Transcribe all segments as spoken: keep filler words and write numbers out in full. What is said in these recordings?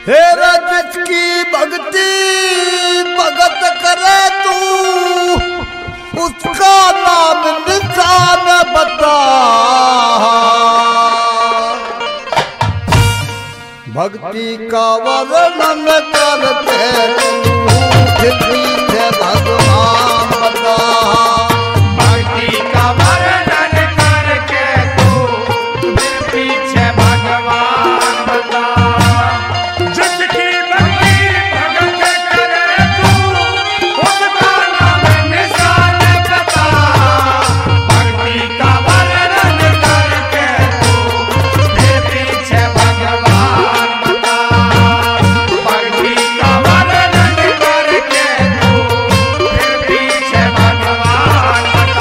हे रजत की भक्ति भगत करे तू, उसका नाम निशान बता। भक्ति का वर्णन करके तू पीछे भगवान बता। भक्ति का वर्णन करके तू पीछे भगवान बता। जिसकी भक्ति भगत करे तू, उसका नाम निशान बता। भक्ति का वर्णन करके तू पीछे भगवान बता। भक्ति का वर्णन करके तू पीछे भगवान बता।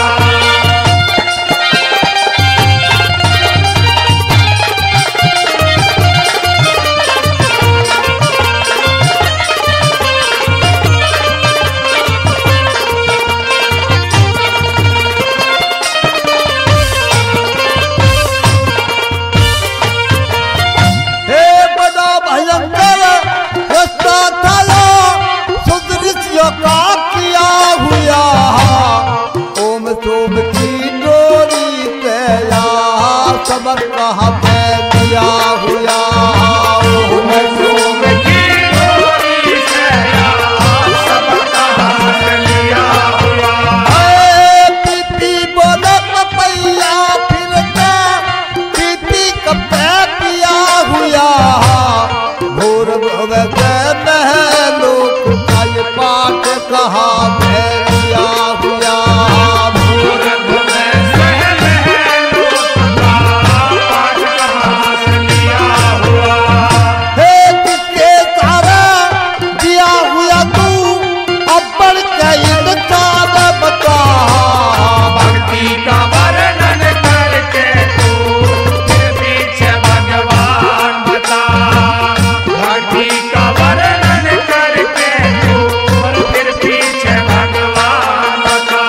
हे बड़ा भयंकर रास्ता था सुदृश्य का किया हुआ। ओम सोम की डोरी पे या सबक कहाँ पे दिया हुआ। ओम सोम की डोरी से सबका हाथ लिया हुआ। है पीपी बोले पपैया फिरता पीपी कपे पिया हुआ। भोर भवे महलोक का ये पाठ कहाँ पे दिया हुआ। भोर हे किसके सारा दिया हुआ तू अब्बड़ के इंसान बता। भक्ति का वर्णन करके तू पीछे भगवान बता। भक्ति का वर्णन करके तू फिर पीछे भगवान बता।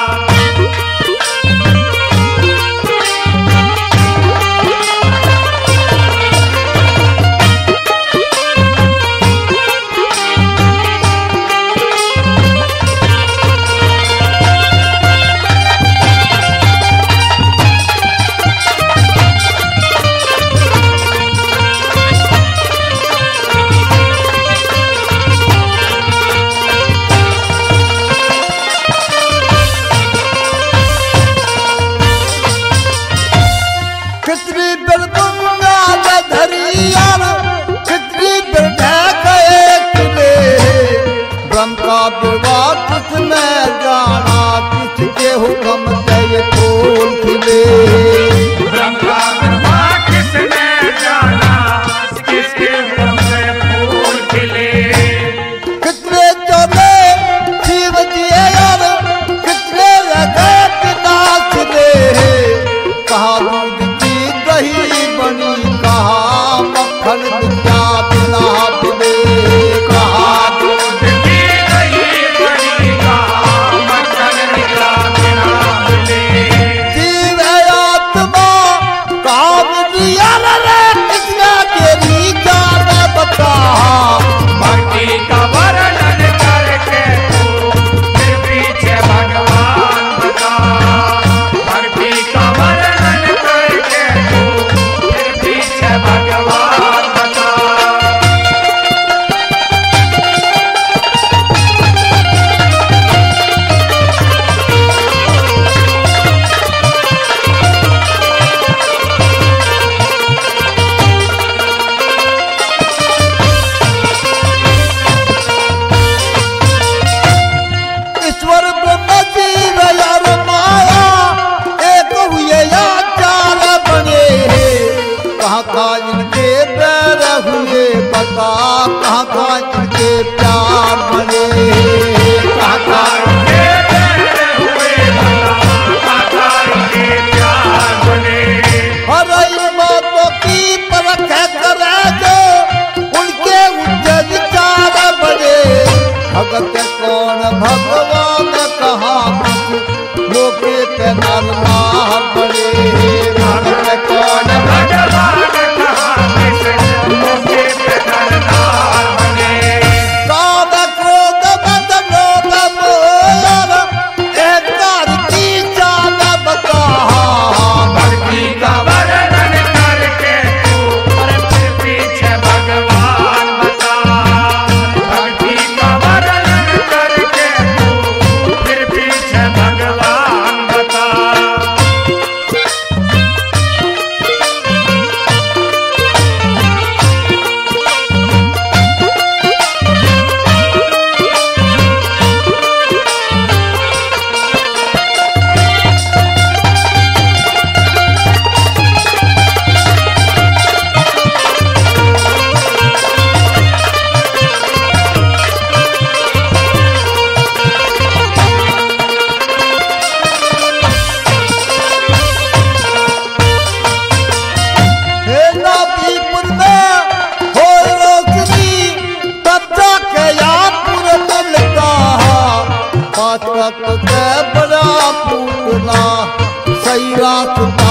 कितनी बिरबुंगा धरियार कितनी बिरढ़ गए किले। ब्रह्म का बिरवा किसने जाना किसके हुक्म से ये फूल खिले। ब्रह्म का बिरवा किसने जाना किसके हुक्म से फूल खिले। कितने चले शिव जी यार कितने लगे पिता खिले। कहाँ दूध की दही बनी कहाँ मक्खन क्या बिना पिले। कहाँ दूध की दही बड़ी कहाँ मक्खन निकला बिना मिले। जीव है आत्मा काम दिया रे किसने तेरी जान बता। भक्ति का वर्णन करके तू फिर पीछे भगवान बता। भक्ति का वर्णन करके तू फिर पीछे भगवान बता। ईश्वर ब्रह्म जीव यार माया एक हुए या चार बने। कहाँ कहाँ इनके पैर हुए बता। कहाँ कहाँ इनके प्यार बने। कहाँ कहाँ के पैर हुए बता, काका के प्यार बने। हर बातों की परख करे जो उनके उज्जैन चार बने। भगत कौन भगवान कहाँ लोके पे नर नार बने। भगत कौन भगवान कहाँ किस मौके पे करना कई रात